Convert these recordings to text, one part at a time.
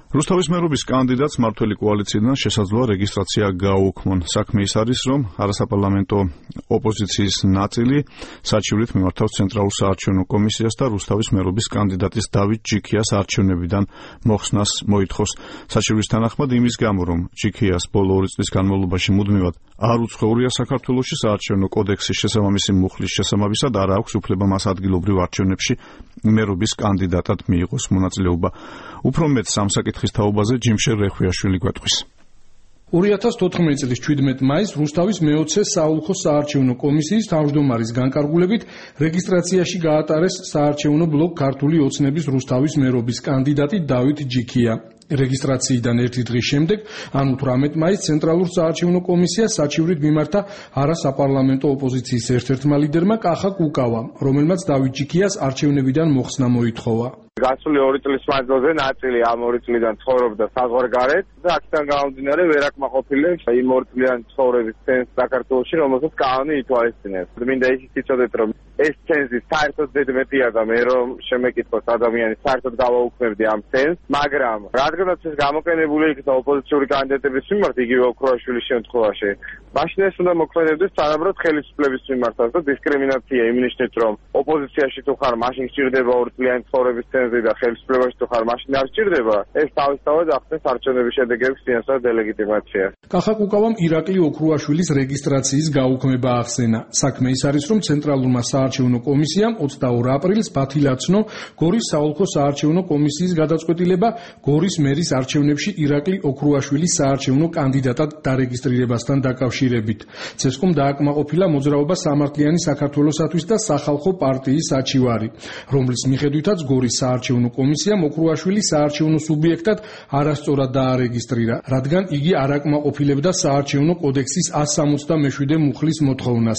რუსთავის მერობის კანდიდატს მმართველი კოალიციიდან შესაძლოა რეგისტრაცია გააუქმონ. საქმე ის არის, რომ არასაპარლამენტო ოპოზიციის ნაწილი საჩივრით მიმართავს ცენტრალურ საარჩევნო კომისიას და რუსთავის მერობის კანდიდატის დავით ჯიქიას არჩევნებიდან მოხსნას მოითხოვს. საჩივრის თანახმად იმის გამო, რომ ჯიქიას ბოლო 2 წლის განმავლობაში მუდმივად არ უცხოვრია საქართველოში საარჩევნო კოდექსის შესაბამისი მუხლის შესაბამისად არ აქვს უფლება მას ადგილობრივ არჩევნებში მერობის კანდიდატად მიიღოს მონაწილეობა. უფრო მეტ სამსაკითხის თაობაზე ჯიმშერ რეხვიაშვილი გვეტყვის. 2014 წლის 17 მაისს რუსთავის მე-20 საოლქო საარჩევნო კომისიის თავმჯდომარის განკარგულებით რეგისტრაციაში გაატარეს საარჩევნო ბლოკ ქართული ოცნების რუსთავის მერობის კანდიდატი დავით ჯიქია. რეგისტრაციიდან 1 დღის შემდეგ, ანუ 18 მაისს ცენტრალურ საარჩევნო კომისიას საჩივრით მიმართა არასაპარლამენტო ოპოზიციის ერთ-ერთმა ლიდერმა კახა კუკავამ, რომელმაც დავით ჯიქიას არჩევნებიდან მოხსნა მოითხოვა. გასული 2 წლის მანძილზე ნაწილი ამ 2 წლიდან ცხოვრობდა საზღვარგარეთ და აქედან გამომდინარე ვერ აკმაყოფილებს იმ 2 წლიანი ცხოვრების ცენზს საქართველოში, რომელსაც კანონი ითვალისწინებს. მინდა ისიც იცოდეთ, რომ ეს ცენზი საერთოდ ზედმეტია და მე რომ შემეკითხოს ადამიანის საერთოდ გავაუქმებდი ამ ცენზს, მაგრამ რადგანაც ეს გამოყენებული იქნა ოპოზიციური კანდიდატების მიმართ, იგივე ოქროაშვილის შემთხვევაში, მაშინ ეს უნდა მოქმედებდეს თანაბრად ხელისუფლების მიმართაც და დისკრიმინაცია იმნიშნით, რომ ოპოზიციაში თუ ხარ, მაშინ სჭირდება 2 წლიანი ცხოვრების ცენზი და ხელისუფლებაში თუ ხარ, მაშინ არ სჭირდება. ეს თავისთავად ახდენს არჩევნების შედეგების წინასწარ დელეგიტიმაციას. კახა კუკავამ ირაკლი ოქროაშვილის რეგისტრაციის გაუქმება ახსენა. საქმე ის არის, რომ ცენტრალურმა საარჩევნო კომისიამ 22 აპრილს ბათილაცნო გორის საოლქო საარჩევნო კომისიის გადაწყვეტილება გორის მერის არჩევნებში ირაკლი ოქროაშვილის საარჩევნო კანდიდატად დარეგისტრირებასთან დაკავშირებით. ცესკომ დააკმაყოფილა მოძრაობა სამართლიანი საქართველოსათვის და სახალხო პარტიის საჩივარი, რომლის მიხედვითაც გორის საარჩევნო კომისიამ ოქროაშვილის საარჩევნო სუბიექტად არასწორად დაარეგისტრირა, რადგან იგი არ აკმაყოფილებდა საარჩევნო კოდექსის 167 მუხლის მოთხოვნას.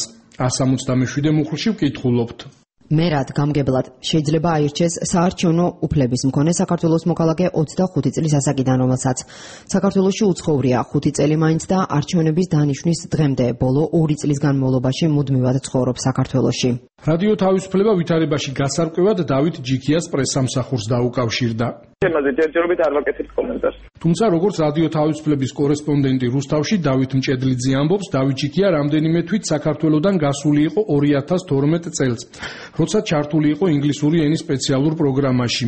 167 მუხლში ვკითხულობთ. მერად გამგებლად შეიძლება აირჩეს საარჩევნო უფლების მქონე საქართველოს მოქალაქე 25 წლის ასაკიდან, რომელსაც საქართველოში უცხოვრია 5 წელი მაინც და არჩევნების დანიშვნის დღემდე ბოლო 2 წლის განმავლობაში მუდმივად ცხოვრობს საქართველოში. რადიო თავისუფლება ვითარებაში გასარკვევად დავით ჯიქიას პრესსამსახურს დაუკავშირდა. შემაზე ჯერჯერობით არ ვაკეთებ კომენტარს. თუმცა როგორც რადიო თავისუფლების კორესპონდენტი რუსთავში დავით მჭედლიძე ამბობს, დავით ჯიქია რამდენიმე თვით საქართველოდან გასული იყო 2012 წელს, როცა ჩართული იყო ინგლისური ენის სპეციალურ პროგრამაში.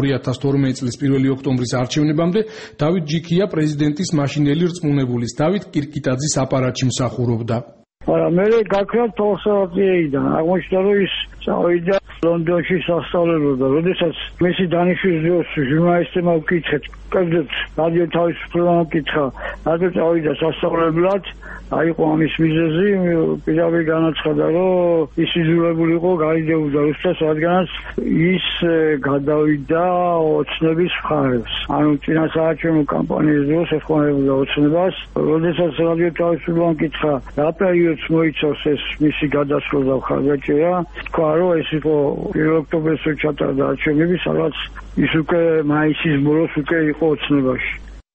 2012 წლის 1 ოქტომბრის არჩევნებამდე დავით ჯიქია პრეზიდენტის მაშინელი რწმუნებულის დავით კირკიტაძის აპარატში მსახურობდა. მე გაქრა თორსაძეიდან აღმოჩნდა, რომ ის წავიდა ლონდონში სასწავლებელად. როდესაც მისი დანიშვნის დროს ჟურნალისტებმა ვკითხეთ, კერძოდ რადიო თავისუფლებამ ვკითხა, რადგან წავიდა სასწავლებლად, აიყო ამის მიზეზი, პირდაპირ განაცხადა, რომ ის იძულებული იყო გაიდეოდა რუსეთს, რადგანაც ის გადავიდა ოცნების მხარეს. ანუ წინა საარჩევნო კამპანიის დროს ეხმარებოდა ოცნებას. როდესაც რადიო თავისუფლებამ ვკითხა, რა პერიოდს მოიცავს ეს მისი გადასვლა და მხარდაჭერა, თქვა, რომ ეს იყო 1 ოქტომბერს ჩატარდა არჩევნები, სადაც ის უკვე მაისის ბოლოს უკვე იყო ოცნებაში.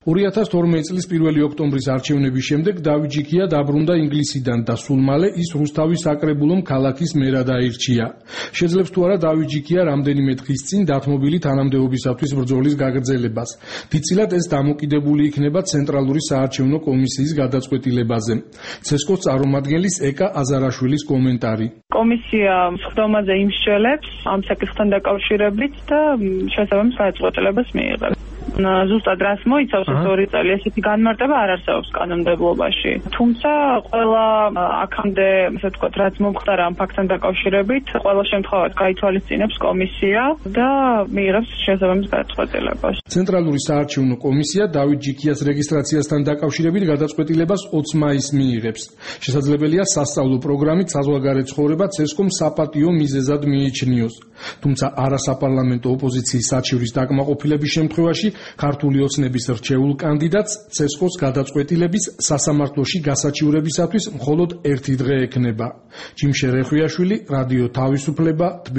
2012 წლის 1 ოქტომბრის არჩევნების შემდეგ დავით ჯიქია დაბრუნდა ინგლისიდან და სულ მალე ის რუსთავის საკრებულომ ქალაქის მერად აირჩია. შეძლებს თუ არა დავით ჯიქია რამდენიმე დღის წინ დათმობილი თანამდებობისათვის ბრძოლის გაგრძელებას. დიდწილად ეს დამოკიდებული იქნება ცენტრალური საარჩევნო კომისიის გადაწყვეტილებაზე. ცესკოს წარმომადგენლის ეკა აზარაშვილის კომენტარი. კომისია სხდომაზე იმსჯელებს ამ საკითხთან დაკავშირებით და შესაბამის გადაწყვეტილებას მიიღებს. ზუსტად რას მოიცავს ეს 2 წელი, ესეთი განმარტება არ არსებობს კანონმდებლობაში. თუმცა ყველა აქამდე, ასე ვთქვათ, რაც მომხდარა ამ ფაქტთან დაკავშირებით, ყველა შემთხვევაში გაითვალისწინებს კომისია და მიიღებს შესაბამის გადაწყვეტილებას. ცენტრალური საარჩევნო კომისია დავით ჯიქიას რეგისტრაციასთან დაკავშირებით გადაწყვეტილებას 20 მაისს მიიღებს. შესაძლებელია სასწავლო პროგრამით საზღვარგარეთ ცხოვრება ცესკომ საპატიო მიზეზად მიიჩნიოს. თუმცა არასაპარლამენტო ოპოზიციის საჩივრის დაკმაყოფილების შემთხვევაში ქართული ოცნების რჩეულ კანდიდატს ცესკოს გადაწყვეტილების სასამართლოში გასაჩივრებისათვის მხოლოდ 1 დღე ექნება. ჯიმშერ რეხვიაშვილი, რადიო თავისუფლება.